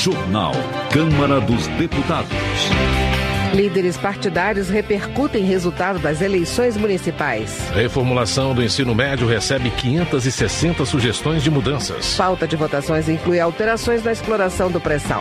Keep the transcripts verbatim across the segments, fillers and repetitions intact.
Jornal Câmara dos Deputados. Líderes partidários repercutem resultado das eleições municipais. Reformulação do ensino médio recebe quinhentas e sessenta sugestões de mudanças. Pauta de votações inclui alterações na exploração do pré-sal.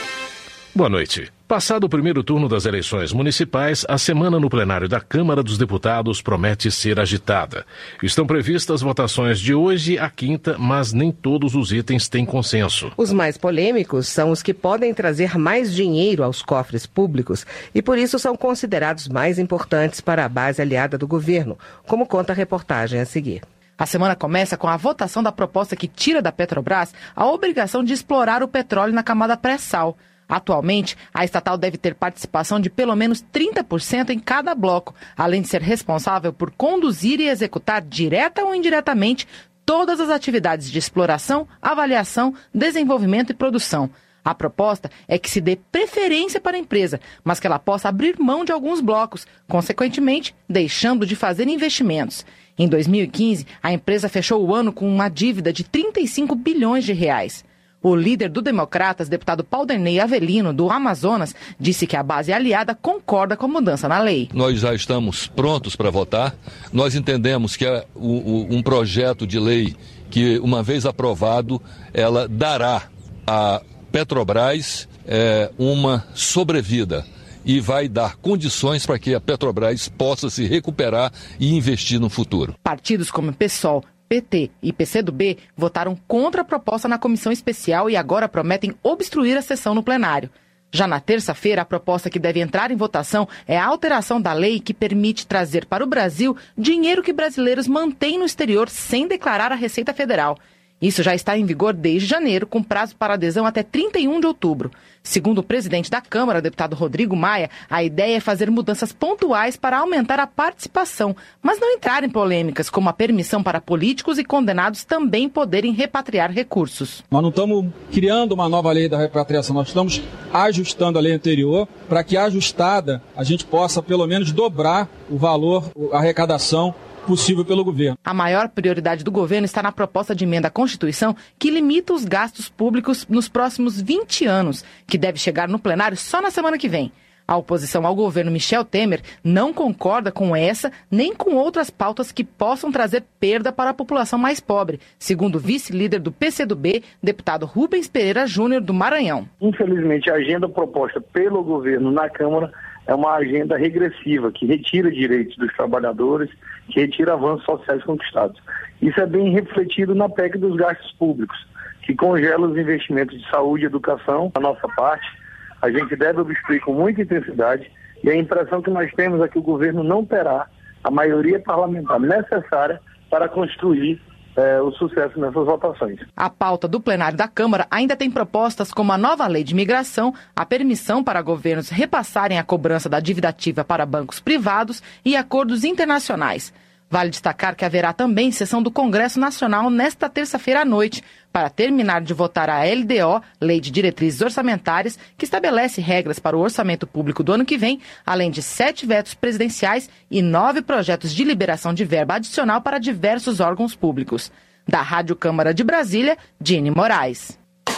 Boa noite. Passado o primeiro turno das eleições municipais, a semana no plenário da Câmara dos Deputados promete ser agitada. Estão previstas votações de hoje à quinta, mas nem todos os itens têm consenso. Os mais polêmicos são os que podem trazer mais dinheiro aos cofres públicos e, por isso, são considerados mais importantes para a base aliada do governo, como conta a reportagem a seguir. A semana começa com a votação da proposta que tira da Petrobras a obrigação de explorar o petróleo na camada pré-sal. Atualmente, a estatal deve ter participação de pelo menos trinta por cento em cada bloco, além de ser responsável por conduzir e executar, direta ou indiretamente, todas as atividades de exploração, avaliação, desenvolvimento e produção. A proposta é que se dê preferência para a empresa, mas que ela possa abrir mão de alguns blocos, consequentemente, deixando de fazer investimentos. Em dois mil e quinze, a empresa fechou o ano com uma dívida de trinta e cinco bilhões de reais. O líder do Democratas, deputado Paulderney Avelino, do Amazonas, disse que a base aliada concorda com a mudança na lei. Nós já estamos prontos para votar. Nós entendemos que é um projeto de lei que, uma vez aprovado, ela dará à Petrobras é, uma sobrevida e vai dar condições para que a Petrobras possa se recuperar e investir no futuro. Partidos como o PSOL, P T e P C do B votaram contra a proposta na comissão especial e agora prometem obstruir a sessão no plenário. Já na terça-feira, a proposta que deve entrar em votação é a alteração da lei que permite trazer para o Brasil dinheiro que brasileiros mantêm no exterior sem declarar à Receita Federal. Isso já está em vigor desde janeiro, com prazo para adesão até trinta e um de outubro. Segundo o presidente da Câmara, o deputado Rodrigo Maia, a ideia é fazer mudanças pontuais para aumentar a participação, mas não entrar em polêmicas, como a permissão para políticos e condenados também poderem repatriar recursos. Nós não estamos criando uma nova lei da repatriação, nós estamos ajustando a lei anterior para que, ajustada, a gente possa pelo menos dobrar o valor, a arrecadação possível pelo governo. A maior prioridade do governo está na proposta de emenda à Constituição que limita os gastos públicos nos próximos vinte anos, que deve chegar no plenário só na semana que vem. A oposição ao governo Michel Temer não concorda com essa nem com outras pautas que possam trazer perda para a população mais pobre, segundo o vice-líder do P C do B, deputado Rubens Pereira Júnior, do Maranhão. Infelizmente, a agenda proposta pelo governo na Câmara é uma agenda regressiva, que retira direitos dos trabalhadores, que retira avanços sociais conquistados. Isso é bem refletido na P E C dos gastos públicos, que congela os investimentos de saúde e educação. Da nossa parte, a gente deve obstruir com muita intensidade e a impressão que nós temos é que o governo não terá a maioria parlamentar necessária para construir É, o sucesso nessas votações. A pauta do plenário da Câmara ainda tem propostas como a nova lei de imigração, a permissão para governos repassarem a cobrança da dívida ativa para bancos privados e acordos internacionais. Vale destacar que haverá também sessão do Congresso Nacional nesta terça-feira à noite, para terminar de votar a L D O, Lei de Diretrizes Orçamentárias, que estabelece regras para o orçamento público do ano que vem, além de sete vetos presidenciais e nove projetos de liberação de verba adicional para diversos órgãos públicos. Da Rádio Câmara de Brasília, Dini Moraes.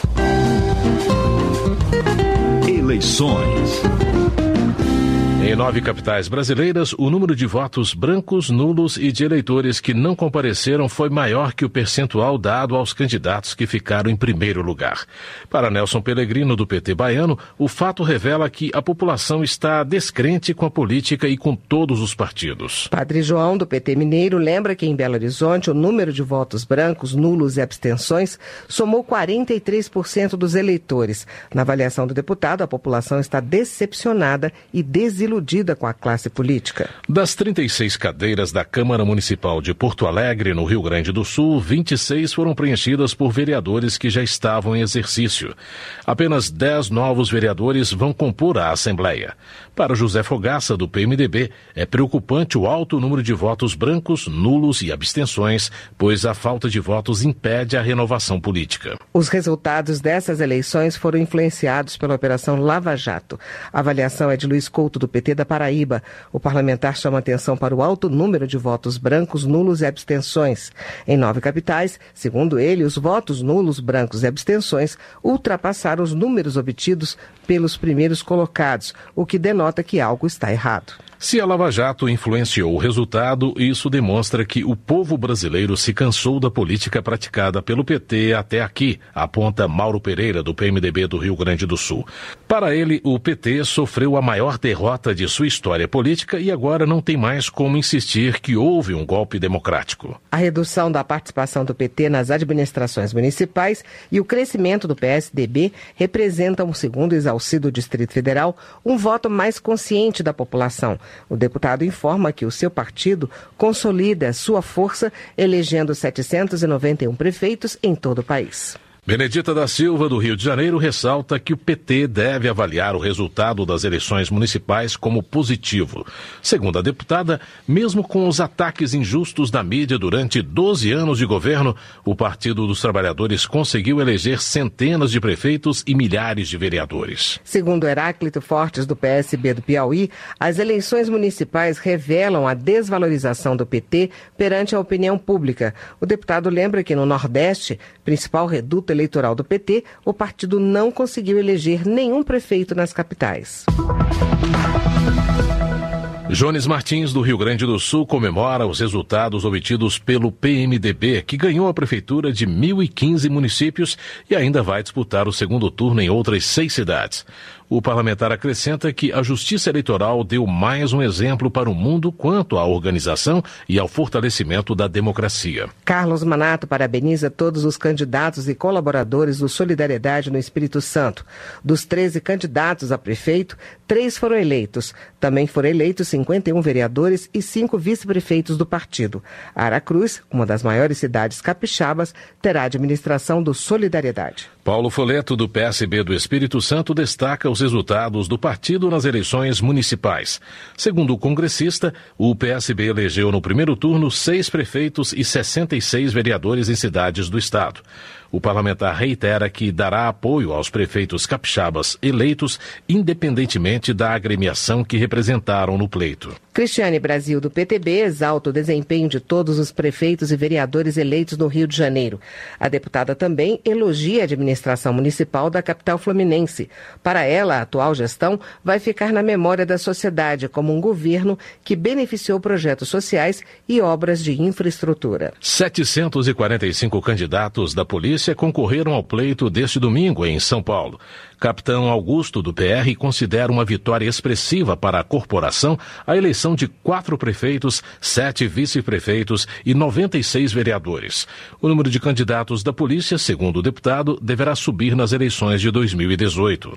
Eleições. Em nove capitais brasileiras, o número de votos brancos, nulos e de eleitores que não compareceram foi maior que o percentual dado aos candidatos que ficaram em primeiro lugar. Para Nelson Pellegrino, do P T baiano, o fato revela que a população está descrente com a política e com todos os partidos. Padre João, do P T mineiro, lembra que em Belo Horizonte o número de votos brancos, nulos e abstenções somou quarenta e três por cento dos eleitores. Na avaliação do deputado, a população está decepcionada e desiludida com a classe política. Das trinta e seis cadeiras da Câmara Municipal de Porto Alegre, no Rio Grande do Sul, vinte e seis foram preenchidas por vereadores que já estavam em exercício. Apenas dez novos vereadores vão compor a Assembleia. Para José Fogaça, do P M D B, é preocupante o alto número de votos brancos, nulos e abstenções, pois a falta de votos impede a renovação política. Os resultados dessas eleições foram influenciados pela Operação Lava Jato. A avaliação é de Luiz Couto, do P T da Paraíba. O parlamentar chama atenção para o alto número de votos brancos, nulos e abstenções. Em nove capitais, segundo ele, os votos nulos, brancos e abstenções ultrapassaram os números obtidos pelos primeiros colocados, o que denota que algo está errado. Se a Lava Jato influenciou o resultado, isso demonstra que o povo brasileiro se cansou da política praticada pelo P T até aqui, aponta Mauro Pereira, do P M D B do Rio Grande do Sul. Para ele, o P T sofreu a maior derrota de sua história política e agora não tem mais como insistir que houve um golpe democrático. A redução da participação do P T nas administrações municipais e o crescimento do P S D B representam, segundo Exalci do Distrito Federal, um voto mais consciente da população. O deputado informa que o seu partido consolida sua força, elegendo setecentos e noventa e um prefeitos em todo o país. Benedita da Silva, do Rio de Janeiro, ressalta que o P T deve avaliar o resultado das eleições municipais como positivo. Segundo a deputada, mesmo com os ataques injustos da mídia durante doze anos de governo, o Partido dos Trabalhadores conseguiu eleger centenas de prefeitos e milhares de vereadores. Segundo Heráclito Fortes, do P S B do Piauí, as eleições municipais revelam a desvalorização do P T perante a opinião pública. O deputado lembra que no Nordeste, principal reduto eleitoral do P T, o partido não conseguiu eleger nenhum prefeito nas capitais. Jones Martins, do Rio Grande do Sul, comemora os resultados obtidos pelo P M D B, que ganhou a prefeitura de mil e quinze municípios e ainda vai disputar o segundo turno em outras seis cidades. O parlamentar acrescenta que a Justiça Eleitoral deu mais um exemplo para o mundo quanto à organização e ao fortalecimento da democracia. Carlos Manato parabeniza todos os candidatos e colaboradores do Solidariedade no Espírito Santo. Dos treze candidatos a prefeito, três foram eleitos. Também foram eleitos cinquenta e um vereadores e cinco vice-prefeitos do partido. Aracruz, uma das maiores cidades capixabas, terá a administração do Solidariedade. Paulo Foleto, do P S B do Espírito Santo, destaca os resultados do partido nas eleições municipais. Segundo o congressista, o P S B elegeu no primeiro turno seis prefeitos e sessenta e seis vereadores em cidades do estado. O parlamentar reitera que dará apoio aos prefeitos capixabas eleitos, independentemente da agremiação que representaram no pleito. Cristiane Brasil, do P T B, exalta o desempenho de todos os prefeitos e vereadores eleitos no Rio de Janeiro. A deputada também elogia a administração municipal da capital fluminense. Para ela, a atual gestão vai ficar na memória da sociedade como um governo que beneficiou projetos sociais e obras de infraestrutura. setecentos e quarenta e cinco candidatos da polícia concorreram ao pleito deste domingo em São Paulo. Capitão Augusto, do P R, considera uma vitória expressiva para a corporação a eleição de quatro prefeitos, sete vice-prefeitos e noventa e seis vereadores. O número de candidatos da polícia, segundo o deputado, deverá subir nas eleições de dois mil e dezoito.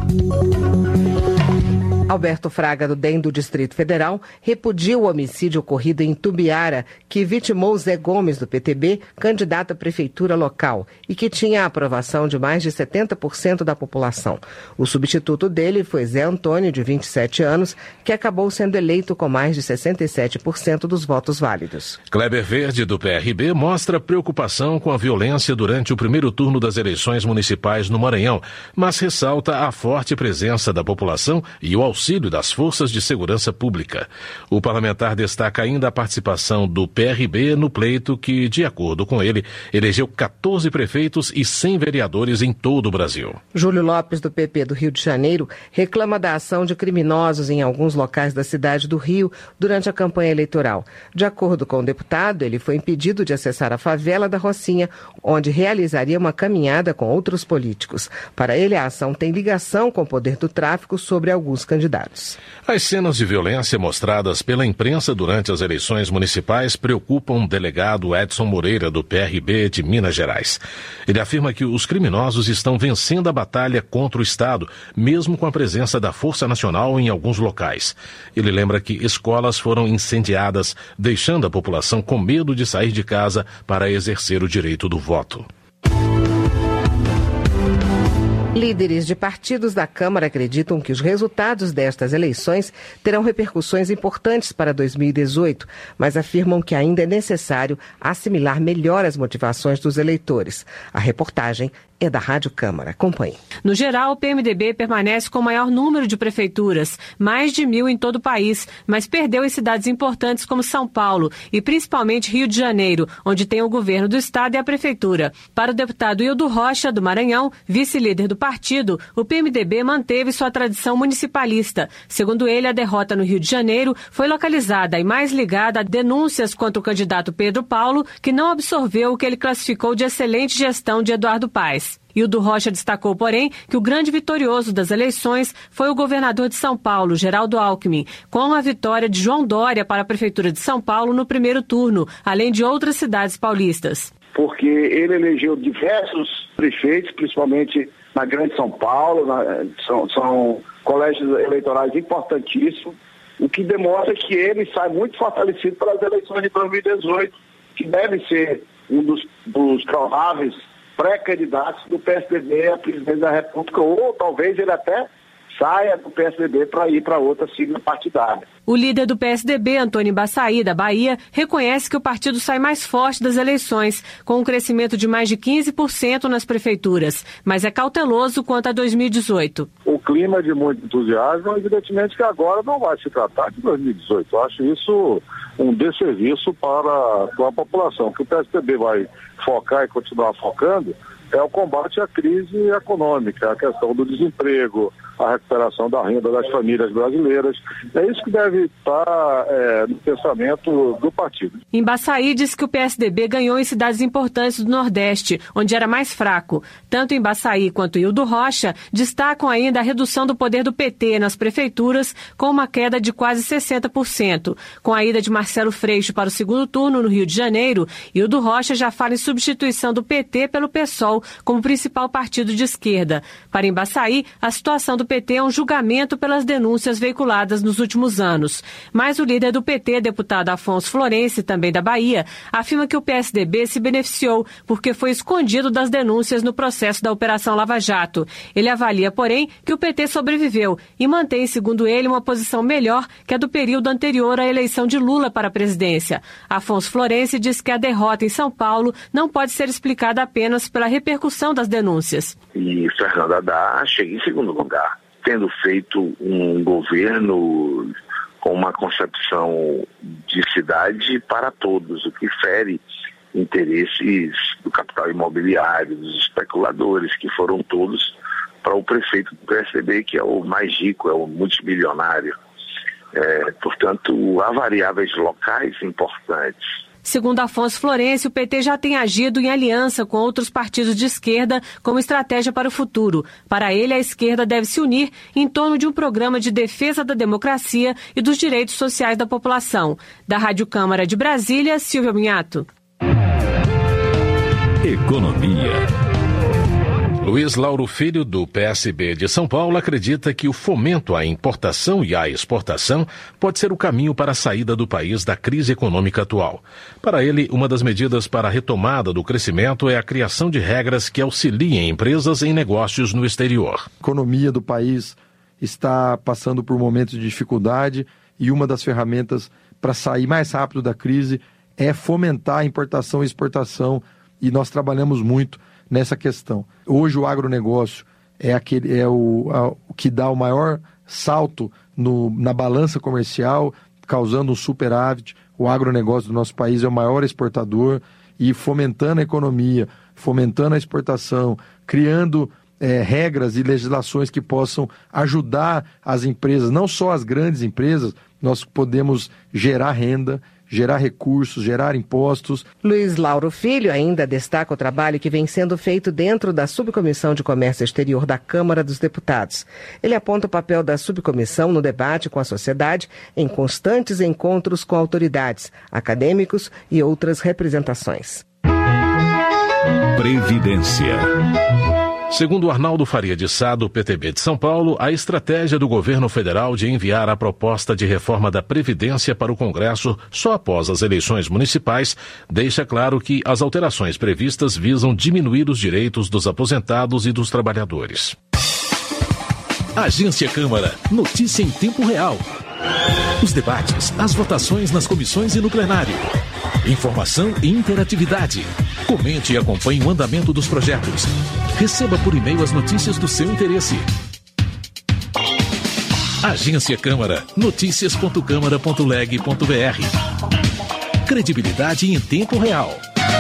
Alberto Fraga, do D E M do Distrito Federal, repudia o homicídio ocorrido em Tubiara, que vitimou Zé Gomes, do P T B, candidato à prefeitura local, e que tinha a aprovação de mais de setenta por cento da população. O substituto dele foi Zé Antônio, de vinte e sete anos, que acabou sendo eleito com mais de sessenta e sete por cento dos votos válidos. Kleber Verde, do P R B, mostra preocupação com a violência durante o primeiro turno das eleições municipais no Maranhão, mas ressalta a forte presença da população e o auxílio das forças de segurança pública. O parlamentar destaca ainda a participação do P R B no pleito que, de acordo com ele, elegeu quatorze prefeitos e cem vereadores em todo o Brasil. Júlio Lopes, do P P do Rio de Janeiro, reclama da ação de criminosos em alguns locais da cidade do Rio durante a campanha eleitoral. De acordo com o deputado, ele foi impedido de acessar a favela da Rocinha, onde realizaria uma caminhada com outros políticos. Para ele, a ação tem ligação com o poder do tráfico sobre alguns candidatos. As cenas de violência mostradas pela imprensa durante as eleições municipais preocupam o delegado Edson Moreira, do P R B de Minas Gerais. Ele afirma que os criminosos estão vencendo a batalha contra o Estado, mesmo com a presença da Força Nacional em alguns locais. Ele lembra que escolas foram incendiadas, deixando a população com medo de sair de casa para exercer o direito do voto. Líderes de partidos da Câmara acreditam que os resultados destas eleições terão repercussões importantes para dois mil e dezoito, mas afirmam que ainda é necessário assimilar melhor as motivações dos eleitores. A reportagem é da Rádio Câmara. Acompanhe. No geral, o P M D B permanece com o maior número de prefeituras, mais de mil em todo o país, mas perdeu em cidades importantes como São Paulo e principalmente Rio de Janeiro, onde tem o governo do estado e a prefeitura. Para o deputado Hildo Rocha, do Maranhão, vice-líder do partido, o P M D B manteve sua tradição municipalista. Segundo ele, a derrota no Rio de Janeiro foi localizada e mais ligada a denúncias contra o candidato Pedro Paulo, que não absorveu o que ele classificou de excelente gestão de Eduardo Paes. Hildo Rocha destacou, porém, que o grande vitorioso das eleições foi o governador de São Paulo, Geraldo Alckmin, com a vitória de João Dória para a Prefeitura de São Paulo no primeiro turno, além de outras cidades paulistas. Porque ele elegeu diversos prefeitos, principalmente na Grande São Paulo, na, são, são colégios eleitorais importantíssimos, o que demonstra que ele sai muito fortalecido para as eleições de dois mil e dezoito, que deve ser um dos, dos prováveis pré-candidatos do P S D B a presidente da República, ou talvez ele até saia do P S D B para ir para outra sigla partidária. O líder do P S D B, Antônio Embaçaí, da Bahia, reconhece que o partido sai mais forte das eleições, com um crescimento de mais de quinze por cento nas prefeituras, mas é cauteloso quanto a dois mil e dezoito. O clima de muito entusiasmo, evidentemente que agora não vai se tratar de dois mil e dezoito. Eu acho isso um desserviço para, para a população. O que o P S D B vai focar e continuar focando é o combate à crise econômica, a questão do desemprego, a recuperação da renda das famílias brasileiras. É isso que deve estar é, no pensamento do partido. Embaçaí diz que o P S D B ganhou em cidades importantes do Nordeste, onde era mais fraco. Tanto Embaçaí quanto Hildo Rocha destacam ainda a redução do poder do P T nas prefeituras, com uma queda de quase sessenta por cento. Com a ida de Marcelo Freixo para o segundo turno no Rio de Janeiro, Hildo Rocha já fala em substituição do P T pelo PSOL como principal partido de esquerda. Para Embaçaí, a situação do P T é um julgamento pelas denúncias veiculadas nos últimos anos. Mas o líder do P T, deputado Afonso Florense, também da Bahia, afirma que o P S D B se beneficiou porque foi escondido das denúncias no processo da Operação Lava Jato. Ele avalia, porém, que o P T sobreviveu e mantém, segundo ele, uma posição melhor que a do período anterior à eleição de Lula para a presidência. Afonso Florense diz que a derrota em São Paulo não pode ser explicada apenas pela repercussão das denúncias. E Fernando Haddad chega em segundo lugar, tendo feito um governo com uma concepção de cidade para todos, o que fere interesses do capital imobiliário, dos especuladores, que foram todos para o prefeito do P S D B, que é o mais rico, é o multimilionário. É, portanto, há variáveis locais importantes. Segundo Afonso Florense, o P T já tem agido em aliança com outros partidos de esquerda como estratégia para o futuro. Para ele, a esquerda deve se unir em torno de um programa de defesa da democracia e dos direitos sociais da população. Da Rádio Câmara de Brasília, Silvia Minhato. Economia. Luiz Lauro Filho, do P S B de São Paulo, acredita que o fomento à importação e à exportação pode ser o caminho para a saída do país da crise econômica atual. Para ele, uma das medidas para a retomada do crescimento é a criação de regras que auxiliem empresas em negócios no exterior. A economia do país está passando por momentos de dificuldade e uma das ferramentas para sair mais rápido da crise é fomentar a importação e exportação, e nós trabalhamos muito nessa questão. Hoje o agronegócio é, aquele, é o, a, o que dá o maior salto no, na balança comercial, causando um superávit. O agronegócio do nosso país é o maior exportador, e fomentando a economia, fomentando a exportação, criando é, regras e legislações que possam ajudar as empresas, não só as grandes empresas, nós podemos gerar renda, gerar recursos, gerar impostos. Luiz Lauro Filho ainda destaca o trabalho que vem sendo feito dentro da Subcomissão de Comércio Exterior da Câmara dos Deputados. Ele aponta o papel da subcomissão no debate com a sociedade, em constantes encontros com autoridades, acadêmicos e outras representações. Previdência. Segundo Arnaldo Faria de Sá, do P T B de São Paulo, a estratégia do governo federal de enviar a proposta de reforma da Previdência para o Congresso só após as eleições municipais deixa claro que as alterações previstas visam diminuir os direitos dos aposentados e dos trabalhadores. Agência Câmara, notícia em tempo real. Os debates, as votações nas comissões e no plenário. Informação e interatividade. Comente e acompanhe o andamento dos projetos. Receba por e-mail as notícias do seu interesse. Agência Câmara, notícias ponto câmara ponto leg ponto br. Credibilidade em tempo real.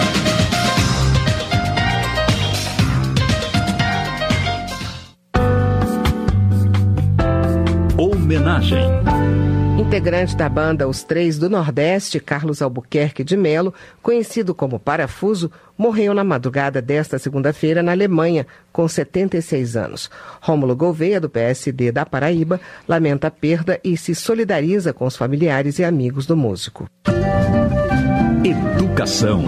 Homenagem. Integrante da banda Os Três do Nordeste, Carlos Albuquerque de Melo, conhecido como Parafuso, morreu na madrugada desta segunda-feira na Alemanha, com setenta e seis anos. Rômulo Gouveia, do P S D da Paraíba, lamenta a perda e se solidariza com os familiares e amigos do músico. Educação.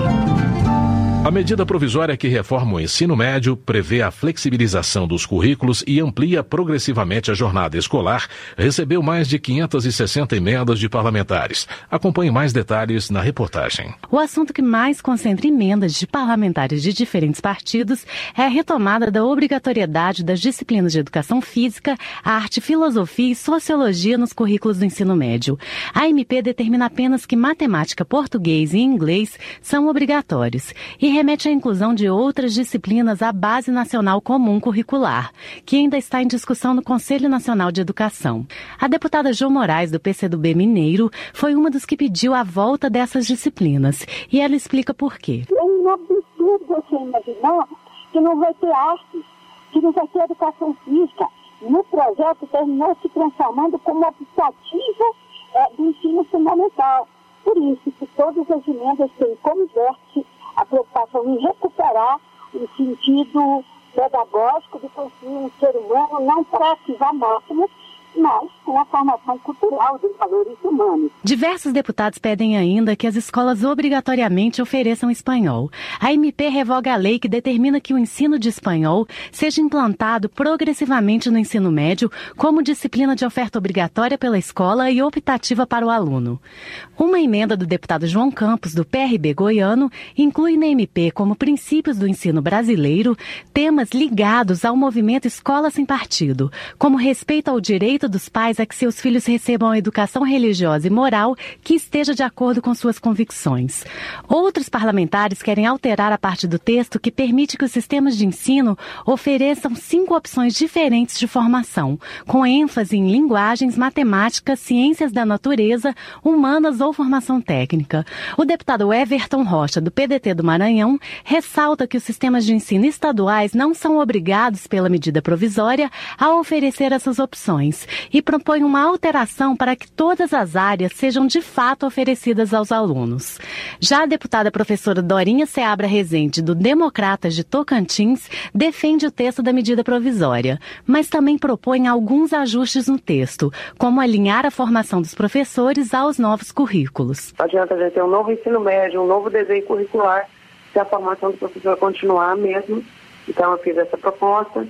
A medida provisória que reforma o ensino médio prevê a flexibilização dos currículos e amplia progressivamente a jornada escolar, recebeu mais de quinhentas e sessenta emendas de parlamentares. Acompanhe mais detalhes na reportagem. O assunto que mais concentra emendas de parlamentares de diferentes partidos é a retomada da obrigatoriedade das disciplinas de educação física, arte, filosofia e sociologia nos currículos do ensino médio. A M P determina apenas que matemática, português e inglês são obrigatórios e remete à inclusão de outras disciplinas à Base Nacional Comum Curricular, que ainda está em discussão no Conselho Nacional de Educação. A deputada Jo Moraes, do P C do B mineiro, foi uma dos que pediu a volta dessas disciplinas, e ela explica por quê. É um absurdo você imaginar que não vai ter arte, que não vai ter educação física. No projeto terminou se transformando como optativa é, do ensino fundamental. Por isso que todas as emendas têm como vértice a preocupação em recuperar o sentido pedagógico de construir um ser humano não para ativar máquinas, mas com a formação cultural dos valores humanos. Diversos deputados pedem ainda que as escolas obrigatoriamente ofereçam espanhol. A M P revoga a lei que determina que o ensino de espanhol seja implantado progressivamente no ensino médio como disciplina de oferta obrigatória pela escola e optativa para o aluno. Uma emenda do deputado João Campos, do P R B goiano, inclui na M P como princípios do ensino brasileiro temas ligados ao movimento Escola Sem Partido, como respeito ao direito dos pais a que seus filhos recebam a educação religiosa e moral que esteja de acordo com suas convicções. Outros parlamentares querem alterar a parte do texto que permite que os sistemas de ensino ofereçam cinco opções diferentes de formação, com ênfase em linguagens, matemáticas, ciências da natureza, humanas ou formação técnica. O deputado Everton Rocha, do P D T do Maranhão, ressalta que os sistemas de ensino estaduais não são obrigados pela medida provisória a oferecer essas opções e propõe uma alteração para que todas as áreas sejam de fato oferecidas aos alunos. Já a deputada professora Dorinha Seabra Rezende, do Democratas de Tocantins, defende o texto da medida provisória, mas também propõe alguns ajustes no texto, como alinhar a formação dos professores aos novos currículos. Não adianta a gente ter um novo ensino médio, um novo desenho curricular, se a formação do professor continuar a mesma. Então eu fiz essa proposta.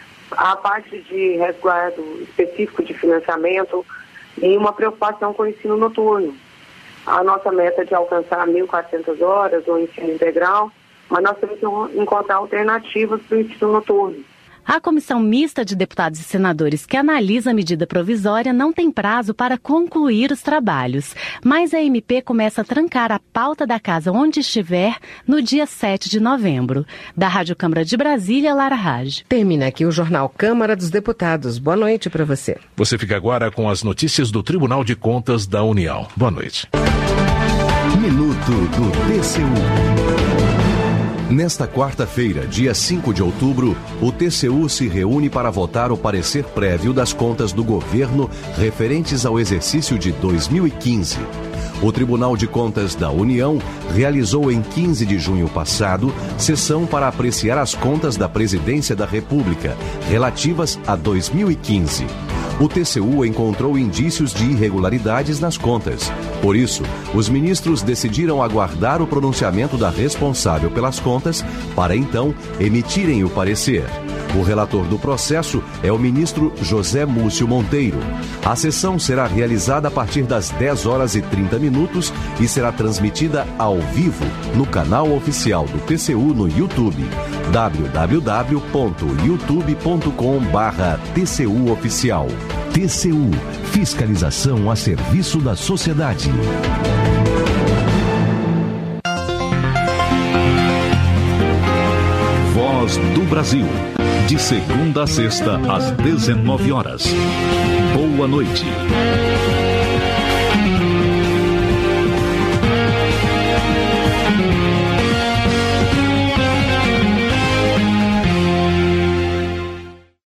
A parte de resguardo específico de financiamento e uma preocupação com o ensino noturno. A nossa meta é de alcançar mil e quatrocentas horas, o ensino integral, mas nós temos que encontrar alternativas para o ensino noturno. A comissão mista de deputados e senadores que analisa a medida provisória não tem prazo para concluir os trabalhos, mas a M P começa a trancar a pauta da casa onde estiver no dia sete de novembro. Da Rádio Câmara de Brasília, Lara Raj. Termina aqui o Jornal Câmara dos Deputados. Boa noite para você. Você fica agora com as notícias do Tribunal de Contas da União. Boa noite. Minuto do T C U. Nesta quarta-feira, dia cinco de outubro, o T C U se reúne para votar o parecer prévio das contas do governo referentes ao exercício de dois mil e quinze. O Tribunal de Contas da União realizou em quinze de junho passado sessão para apreciar as contas da Presidência da República relativas a dois mil e quinze. O T C U encontrou indícios de irregularidades nas contas. Por isso, os ministros decidiram aguardar o pronunciamento da responsável pelas contas para então emitirem o parecer. O relator do processo é o ministro José Múcio Monteiro. A sessão será realizada a partir das dez horas e trinta minutos e será transmitida ao vivo no canal oficial do T C U no YouTube, w w w ponto youtube ponto com barra T C U Oficial. T C U, fiscalização a serviço da sociedade. Voz do Brasil, de segunda a sexta às dezenove horas. Boa noite.